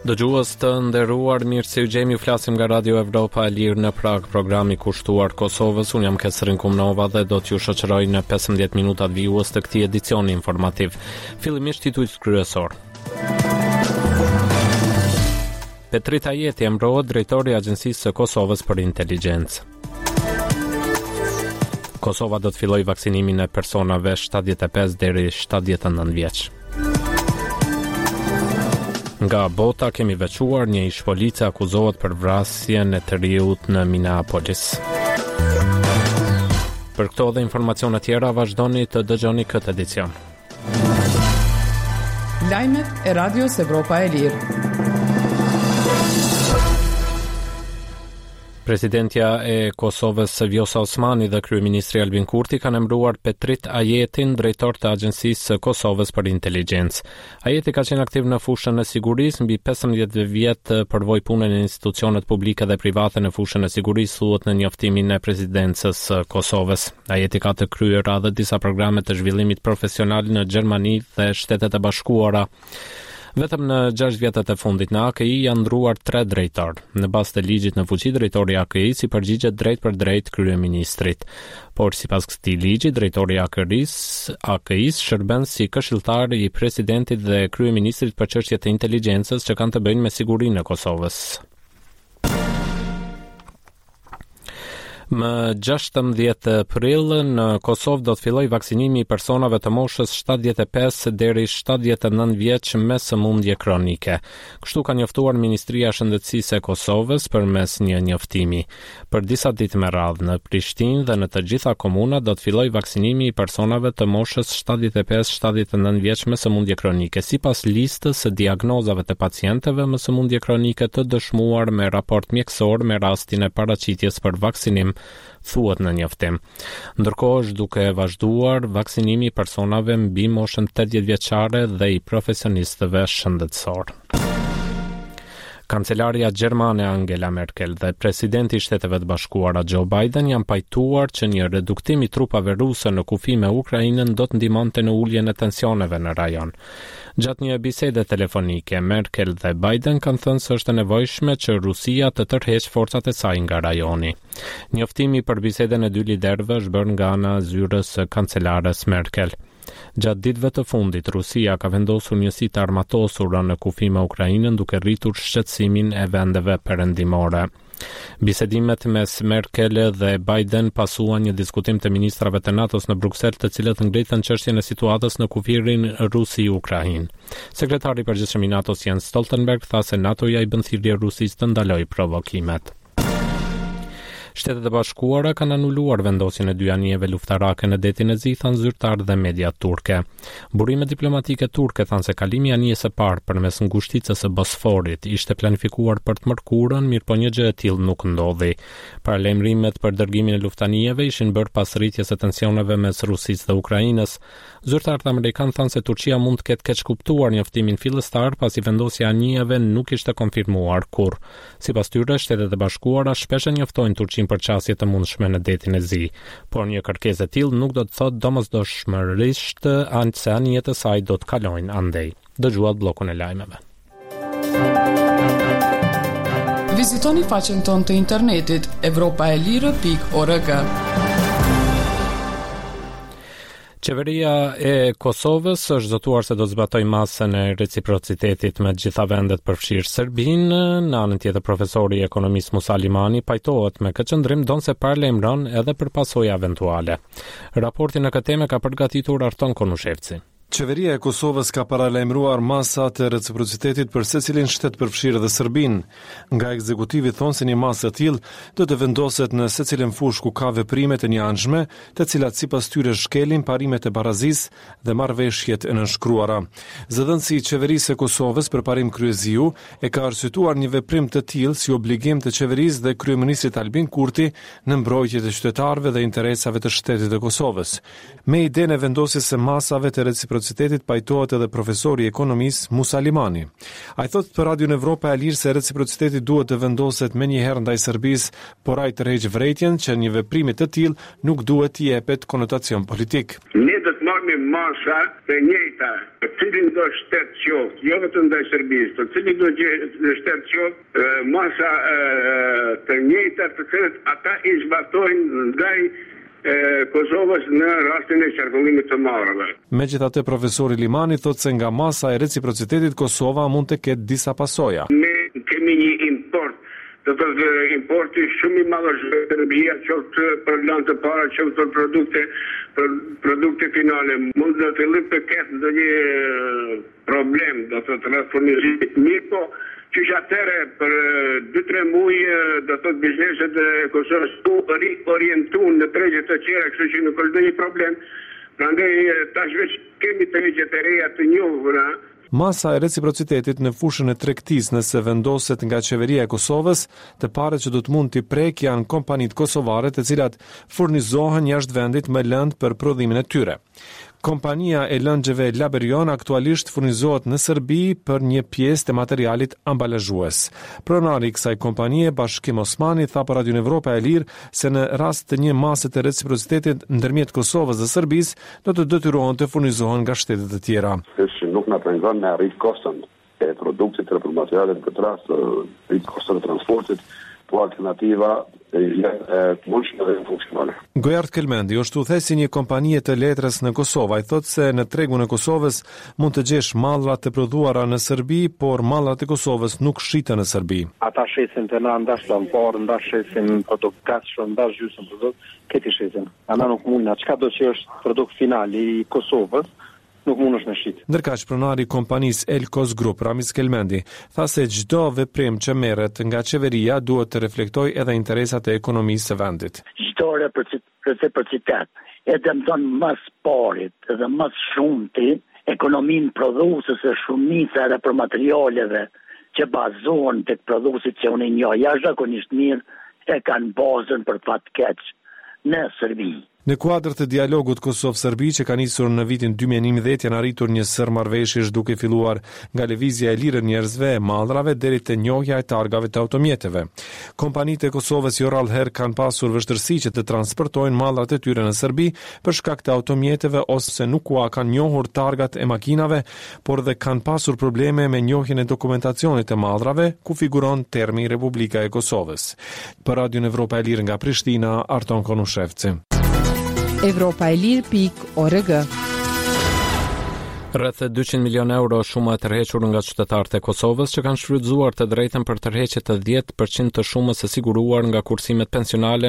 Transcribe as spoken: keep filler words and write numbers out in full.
Dëgjues të nderuar, mirë se u gjemi, flasim nga Radio Evropa e Lirë në Prag, programi kushtuar Kosovës. Unë jam Kesrin Kumnova dhe do t'ju shoqëroj në pesëmbëdhjetë minutat vijues të këtij edicioni informativ. Fillimisht titujt kryesor. Petrit Ajeti emërohet drejtori i Agjencisë së Kosovës për Inteligjencë. Kosova do të fillojë vaksinimin e personave shtatëdhjetë e pesë deri shtatëdhjetë e nëntë vjeç. Nga bota kemi veçuar një ish polici akuzohet për vrasjen e të riut në Minneapolis. Për këto dhe informacione tjera vazhdoni të dëgjoni këtë edicion. Lajmet e Radios Evropa e Lirë. Presidentja e Kosovës Vjosa Osmani dhe kryeministri Albin Kurti kanë emëruar Petrit Ajetin drejtor të Agjencisë së Kosovës për Inteligjencë. Ajeti ka qenë aktiv në fushën e sigurisë mbi pesëmbëdhjetë vjet, përvoi punën në institucionet publike dhe private në fushën e sigurisë, thuhet në njoftimin e presidencës së Kosovës. Ajeti ka të kryer edhe disa programe të zhvillimit profesional në Gjermani dhe Shtetet e Bashkuara. Vetëm në gjashtë vjetët e fundit në A K I janë ndruar tre drejtor. Në bazë të ligjit në fuqi, drejtori i A K I-s i përgjigjet drejt për drejt kryeministrit. Por sipas këtij ligji, drejtori i A K I-s, A K I-s shërben si këshilltar i presidentit dhe kryeministrit për çështje të inteligjencës që kanë të bëjnë me sigurinë e Kosovës. Më gjashtëmbëdhjetë prill në Kosovë do të fillojë vaksinimi i personave të moshës shtatëdhjetë e pesë deri shtatëdhjetë e nëntë vjeç me sëmundje kronike. Kështu ka njoftuar Ministria e Shëndetësisë e Kosovës përmes një njoftimi. Për disa ditë me radhë në Prishtinë dhe në të gjitha komunat do të fillojë vaksinimi i personave të moshës shtatëdhjetë e pesë shtatëdhjetë e nëntë vjeç me sëmundje kronike, sipas listës së diagnozave të pacientëve me sëmundje kronike të dëshmuar me raport mjekësor me rastin e paraqitjes për vaksinim, thuhet në njoftim. Ndërkohë është duke vazhduar vaksinimi i personave mbi moshën tetëdhjetë vjeçare dhe i profesionistëve shëndetësor. Kancelaria gjermane Angela Merkel dhe presidenti i Shteteve të Bashkuara Joe Biden janë pajtuar që një reduktim i trupave ruse në kufi me Ukrainën do të ndihmonte në uljen e tensioneve në rajon. Gjatë një bisede telefonike, Merkel dhe Biden kanë thënë se është e nevojshme që Rusia të tërheqë forcat e saj nga rajoni. Njoftimi për biseden e dy liderëve është bërë nga ana e zyrës së kancelares Merkel. Gjatë ditëve të fundit, Rusia ka vendosur njësi të armatosura në kufi me Ukrainën duke rritur shqetësimin e vendeve perëndimore. Bisedimet mes Merkel dhe Biden pasuan një diskutim të ministrave të NATO-s në Bruksel, të cilët ngritën çështjen e situatës në kufirin Rusi-Ukrainë. Sekretari i përgjithshëm i NATO-s Jens Stoltenberg tha se NATO-ja i bën thirrje Rusisë të ndalojë provokimet. Shtetet e Bashkuara kanë anuluar vendosjen e dy anijeve luftarake në detin e Zi, thanë zyrtar dhe media turke. Burime diplomatike turke thanë se kalimi i anijes së parë përmes ngushticës së Bosforit ishte planifikuar për të mërkurën, mirë po një gjë e tillë nuk ndodhi. Paralajmërimet për dërgimin e luftanijeve ishin bërë pas rritjes së tensioneve mes Rusisë dhe Ukrainës. Zyrtarët amerikanë thanë se Turqia mund të ketë keq kuptuar njoftimin fillestar pasi vendosja e anijeve nuk ishte konfirmuar kurrë. Sipas tyre, Shtetet e Bashkuara shpesh e njoftojnë Turqinë për çësje të mundshme në detin e Zi, por një kërkesë e tillë nuk do të thotë domosdoshmërisht se anijet e saj do të kalojnë andej. Dëgjuat bllokun e lajmeve. Vizitoni faqen tonë të internetit evropaelire pikë org. Qeveria e Kosovës është zotuar se do të zbatoj masën e reciprocitetit me të gjitha vendet përfshirë Serbinë. Në anën tjetër, profesori i ekonomisë Musa Limani pajtohet me këtë qëndrim, donse paralajmëron edhe për pasoja eventuale. Raportin në këtë temë ka përgatitur Arton Konushevci. Qeveria e Kosovës ka paralajmëruar masat e reciprocitetit për secilin shtet përfshirë dhe Serbinë. Nga ekzekutivi thonë se një masë e tillë do të vendoset në secilin fush ku ka veprime të njëanshme, të cilat sipas tyre shkelin parimet e barazisë dhe marrëveshjet e nënshkruara. Zëdhënësi i qeverisë e Kosovës për parim kryeziu e ka arsyetuar një veprim të tillë si obligim të qeverisë dhe kryeministrit Albin Kurti në mbrojtje të qytetarëve dhe interesave të shtetit të Kosovës. Me idenë e vendosjes së masave të reciprocitetit reciprocitetit pajtohet edhe profesori i ekonomisë Musa Limani. Ai thotë për Radion Evropa e Lirë se reciprociteti duhet të vendoset menjëherë ndaj Serbisë, por ai tërheq vërejtjen që një veprimi të tillë nuk duhet t'i jepet konotacion politik. Ne do të marrim masa të njëjta, të cilin do shtet qoftë, jo vetëm ndaj Serbisë, të cilin do shtet qoftë, masa të njëjta të cilët ata i zbatojnë ndaj Kosovës në rastin e qarkullimit të marrëve. Megjithatë, profesori Limani thotë se nga masa e reciprocitetit Kosova mund të ketë disa pasoja. Ne kemi një import, do të thotë importi shumë i madh është Serbia, qoftë për lanë të para, qoftë për produkte, për produkte finale. Mund të fillim të ketë ndonjë problem, do të thotë rreth furnizimit. Mirë po, që atëre për dy tre muaj do të thotë bizneset e Kosovës u riorientuan në tregje të tjera, kështu që nuk ka një problem. Prandaj tash veç kemi tregje të reja të njohura. Masa e reciprocitetit në fushën e tregtisë nëse vendoset nga qeveria e Kosovës, të parët që do të mund t'i prek janë kompanitë kosovare të cilat furnizohen jashtë vendit me lëndë për prodhimin e tyre. Kompania e lëngjeve Laberion aktualisht furnizohet në Serbi për një pjesë të materialit ambalazhues. Pronari i kësaj kompanie, Bashkim Osmani, tha për Radion Evropa e Lirë se në rast të një mase të reciprocitetit ndërmjet Kosovës dhe Serbisë do të detyrohen të furnizohen nga shtetet e tjera. Nuk na pengon me arrit koston e produktit dhe materialet në këtë rast, arrit koston e transportit, po alternativa të mundshme dhe funksionale. Gojard Kelmendi është udhëhesi një kompanie të letrës në Kosovë. Ai thotë se në tregun e Kosovës mund të gjesh mallra të prodhuara në Serbi, por mallrat e Kosovës nuk shiten në Serbi. Ata shesin të na ndash lampor, ndash shesin produkt gatshëm, ndash gjysmë produkt, këti shesin. Ana nuk mund na çka do që është produkt final i Kosovës, nuk mund është me shqit. Ndërkaq pronari i kompanisë Elkos Group, Ramiz Kelmendi, tha se çdo veprim që merret nga qeveria duhet të reflektojë edhe interesat e ekonomisë së vendit. Çdo reciprocitet e dëmton më parit dhe më shumti ekonominë prodhuese shumica edhe për materialeve që bazohen tek prodhuesit që unë njoh jashtëzakonisht mirë e kanë bazën për fat keq në Serbi. Në kuadër të dialogut Kosovë-Serbi që ka nisur në vitin dy mijë e njëmbëdhjetë janë arritur një sër marrëveshjesh duke filluar nga lëvizja e lirë e njerëzve e mallrave deri te njohja e targave të automjeteve. Kompanitë e Kosovës jo rallëherë kanë pasur vështirësi që të transportojnë mallrat e tyre në Serbi për shkak të automjeteve ose nuk ua kanë njohur targat e makinave, por dhe kanë pasur probleme me njohjen e dokumentacionit të mallrave ku figuron termi Republika e Kosovës. Për Radion Evropa e Lirë nga Prishtina, Arton Konushevci. Evropa e Lirë pikë org. Rreth dyqind milion euro shumë e tërhequr nga qytetarët e Kosovës që kanë shfrytzuar të drejtën për tërheqje të dhjetë përqind të shumës së siguruar nga kursimet pensionale